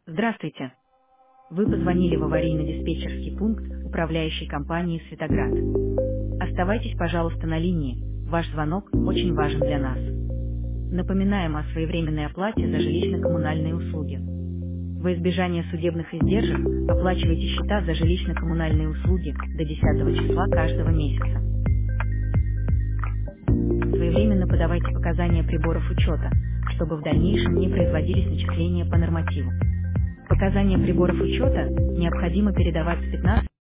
Здравствуйте. Вы позвонили в аварийно-диспетчерский пункт управляющей компании «Светоград». Оставайтесь, пожалуйста, на линии. Ваш звонок очень важен для нас. Напоминаем о своевременной оплате за жилищно-коммунальные услуги. Во избежание судебных издержек оплачивайте счета за жилищно-коммунальные услуги до 10 числа каждого месяца. Своевременно подавайте показания приборов учета, чтобы в дальнейшем не производились начисления по нормативу. Показания приборов учета необходимо передавать с 15